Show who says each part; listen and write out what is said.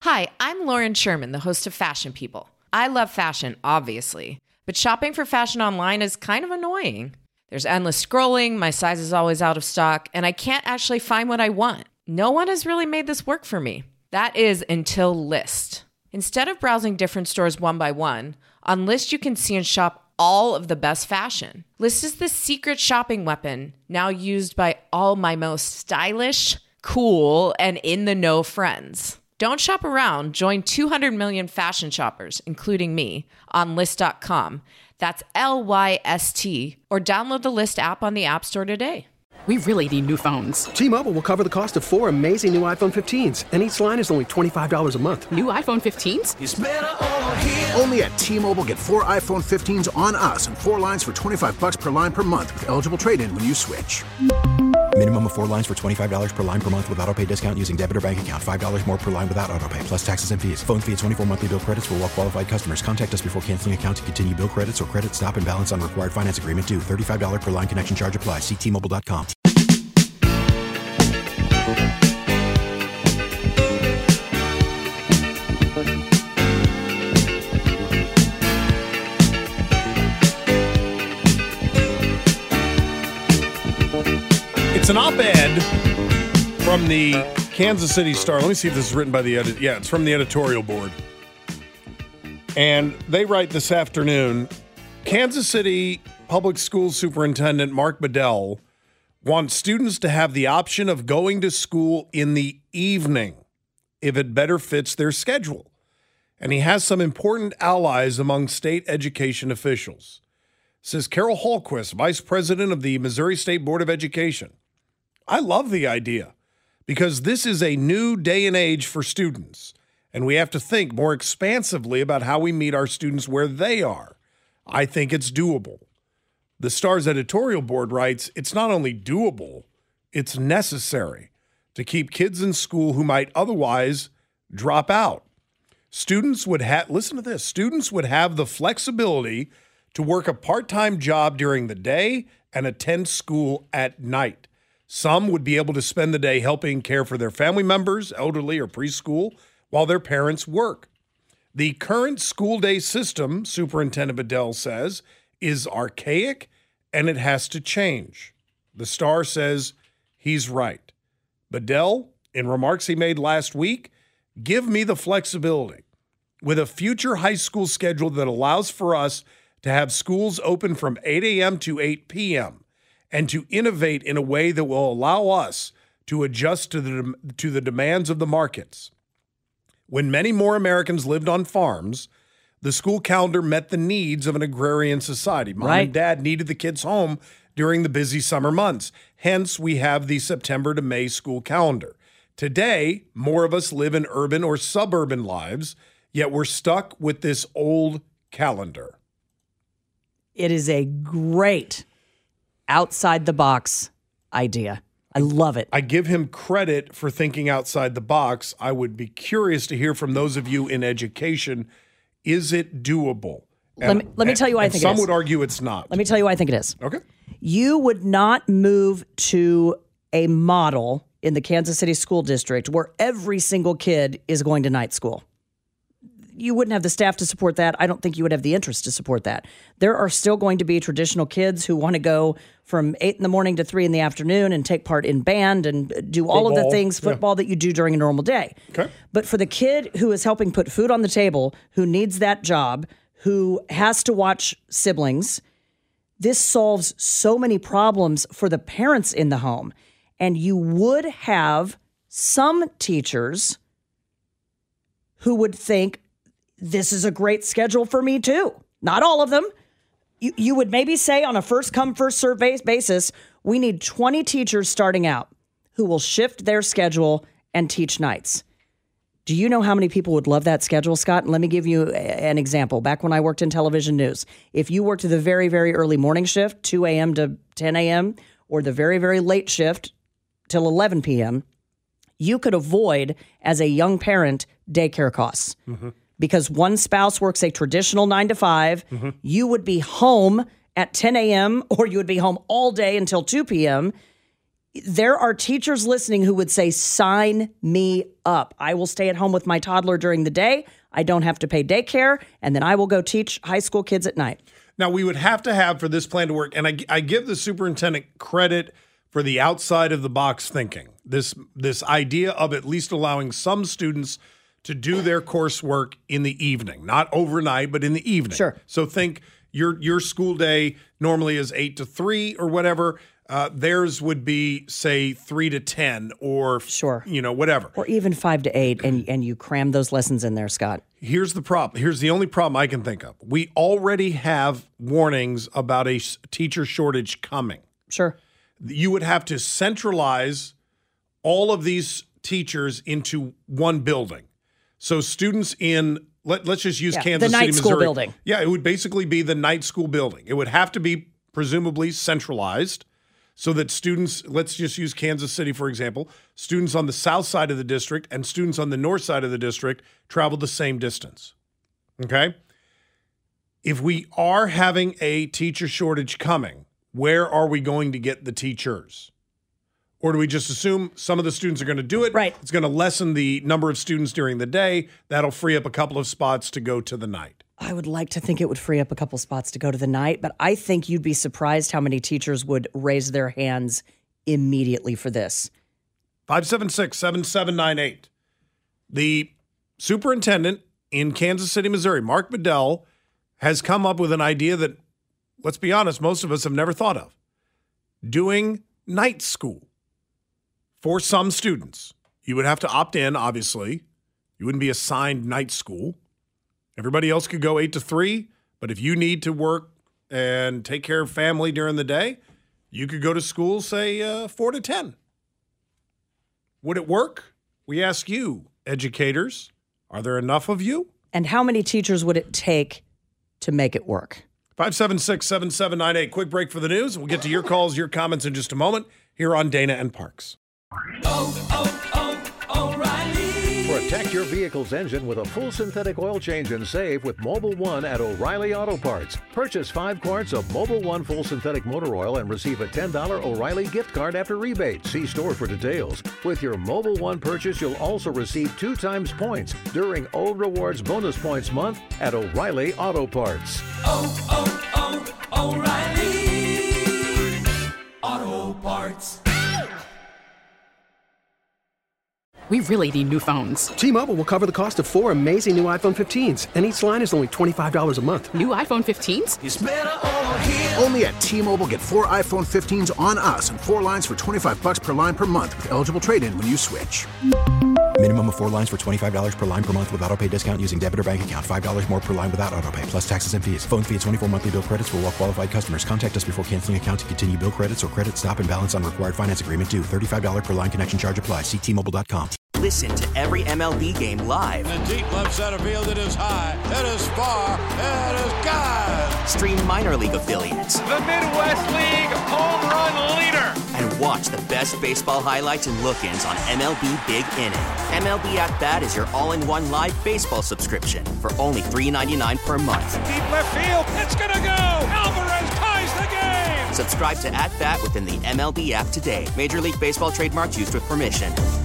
Speaker 1: Hi, I'm Lauren Sherman, the host of Fashion People. I love fashion, obviously, but shopping for fashion online is kind of annoying. There's endless scrolling, my size is always out of stock, and I can't actually find what I want. No one has really made this work for me. That is until Lyst. Instead of browsing different stores one by one, on Lyst you can see and shop all of the best fashion. Lyst is the secret shopping weapon, now used by all my most stylish, cool, and in-the-know friends. Don't shop around. Join 200 million fashion shoppers, including me, on Lyst.com. That's Lyst, or download the Lyst app on the App Store today.
Speaker 2: We really need new phones.
Speaker 3: T-Mobile will cover the cost of 4 amazing new iPhone 15s, and each line is only $25 a month.
Speaker 2: New iPhone 15s?
Speaker 4: It's better over here. Only at T-Mobile, get 4 iPhone 15s on us and 4 lines for $25 per line per month with eligible trade-in when you switch.
Speaker 5: Minimum of 4 lines for $25 per line per month with autopay discount using debit or bank account. $5 more per line without autopay, plus taxes and fees. Phone fee at 24 monthly bill credits for well-qualified customers. Contact us before canceling account to continue bill credits or credit stop and balance on required finance agreement due. $35 per line connection charge applies. See T-Mobile.com.
Speaker 6: It's an op-ed from the Kansas City Star. Let me see if this is written by the edit. Yeah, it's from the editorial board. And they write this afternoon, Kansas City Public Schools Superintendent Mark Bedell wants students to have the option of going to school in the evening if it better fits their schedule. And he has some important allies among state education officials. Says Carol Hallquist, Vice President of the Missouri State Board of Education. I love the idea because this is a new day and age for students, and we have to think more expansively about how we meet our students where they are. I think it's doable. The Star's editorial board writes, it's not only doable, it's necessary to keep kids in school who might otherwise drop out. Students would have, listen to this, students would have the flexibility to work a part-time job during the day and attend school at night. Some would be able to spend the day helping care for their family members, elderly or preschool, while their parents work. The current school day system, Superintendent Bedell says, is archaic and it has to change. The Star says he's right. Bedell, in remarks he made last week, give me the flexibility with a future high school schedule that allows for us to have schools open from 8 a.m. to 8 p.m. and to innovate in a way that will allow us to adjust to the demands of the markets. When many more Americans lived on farms, the school calendar met the needs of an agrarian society. Mom and Dad needed the kids home during the busy summer months. Hence, we have the September to May school calendar. Today, more of us live in urban or suburban lives, yet we're stuck with this old calendar.
Speaker 7: It is a great outside-the-box idea. I love it.
Speaker 6: I give him credit for thinking outside the box. I would be curious to hear from those of you in education, is it doable?
Speaker 7: Let me tell you why I think it is.
Speaker 6: Some would argue it's not.
Speaker 7: Let me tell you why I think it is.
Speaker 6: Okay.
Speaker 7: You would not move to a model in the Kansas City School District where every single kid is going to night school. You wouldn't have the staff to support that. I don't think you would have the interest to support that. There are still going to be traditional kids who want to go from 8 in the morning to 3 in the afternoon and take part in band and do all of the things, football, that you do during a normal day.
Speaker 6: Okay.
Speaker 7: But for the kid who is helping put food on the table, who needs that job, who has to watch siblings, this solves so many problems for the parents in the home. And you would have some teachers who would think, this is a great schedule for me too. Not all of them. You would maybe say on a first come, first served basis, we need 20 teachers starting out who will shift their schedule and teach nights. Do you know how many people would love that schedule, Scott? And let me give you an example. Back when I worked in television news, if you worked the very, very early morning shift, 2 a.m. to 10 a.m., or the very, very late shift till 11 p.m., you could avoid, as a young parent, daycare costs. Mm-hmm. Because one spouse works a traditional 9 to 5, you would be home at 10 a.m. or you would be home all day until 2 p.m. There are teachers listening who would say, sign me up. I will stay at home with my toddler during the day. I don't have to pay daycare, and then I will go teach high school kids at night.
Speaker 6: Now, we would have to have for this plan to work, and I give the superintendent credit for the outside of the box thinking. This idea of at least allowing some students to do their coursework in the evening, not overnight, but in the evening.
Speaker 7: Sure.
Speaker 6: So think your school day normally is 8 to 3 or whatever. Theirs would be, say, 3 to 10 or,
Speaker 7: sure,
Speaker 6: whatever.
Speaker 7: Or even 5 to 8, and you cram those lessons in there, Scott.
Speaker 6: Here's the problem. Here's the only problem I can think of. We already have warnings about a teacher shortage coming.
Speaker 7: Sure.
Speaker 6: You would have to centralize all of these teachers into one building. So students in, let's just use Kansas City, Missouri.
Speaker 7: The night school building.
Speaker 6: Yeah, it would basically be the night school building. It would have to be presumably centralized so that students, let's just use Kansas City, for example, students on the south side of the district and students on the north side of the district travel the same distance. Okay? If we are having a teacher shortage coming, where are we going to get the teachers? Or do we just assume some of the students are going to do it?
Speaker 7: Right.
Speaker 6: It's going to lessen the number of students during the day. That'll free up a couple of spots to go to the night.
Speaker 7: I would like to think it would free up a couple spots to go to the night, but I think you'd be surprised how many teachers would raise their hands immediately for this.
Speaker 6: 576-7798. The superintendent in Kansas City, Missouri, Mark Bedell, has come up with an idea that, let's be honest, most of us have never thought of. Doing night school for some students. You would have to opt in, obviously. You wouldn't be assigned night school. Everybody else could go 8 to 3, but if you need to work and take care of family during the day, you could go to school, say, 4 to 10. Would it work? We ask you, educators, are there enough of you?
Speaker 7: And how many teachers would it take to make it work?
Speaker 6: 576-7798. Quick break for the news. We'll get to your calls, your comments in just a moment here on Dana and Parks.
Speaker 8: O'Reilly. Protect your vehicle's engine with a full synthetic oil change and save with Mobil 1 at O'Reilly Auto Parts. Purchase 5 quarts of Mobil 1 full synthetic motor oil and receive a $10 O'Reilly gift card after rebate. See store for details. With your Mobil 1 purchase, you'll also receive 2 times points during O Rewards Bonus Points Month at O'Reilly Auto Parts.
Speaker 9: O'Reilly Auto Parts.
Speaker 2: We really need new phones.
Speaker 3: T-Mobile will cover the cost of 4 amazing new iPhone 15s, and each line is only $25 a month.
Speaker 2: New iPhone 15s?
Speaker 9: It's better over here.
Speaker 4: Only at T-Mobile, get 4 iPhone 15s on us and 4 lines for $25 per line per month with eligible trade-in when you switch.
Speaker 5: Minimum of 4 lines for $25 per line per month with auto-pay discount using debit or bank account. $5 more per line without auto-pay, plus taxes and fees. Phone fee at 24 monthly bill credits for well-qualified customers. Contact us before canceling account to continue bill credits or credit stop and balance on required finance agreement due. $35 per line connection charge applies. See T-Mobile.com.
Speaker 10: Listen to every MLB game live.
Speaker 11: In the deep left center field, it is high, it is far, it is gone.
Speaker 10: Stream minor league affiliates.
Speaker 12: The Midwest League home run leader.
Speaker 10: And watch the best baseball highlights and look-ins on MLB Big Inning. MLB At Bat is your all-in-one live baseball subscription for only $3.99 per month.
Speaker 12: Deep left field, it's gonna go. Alvarez ties the game.
Speaker 10: Subscribe to At Bat within the MLB app today. Major League Baseball trademarks used with permission.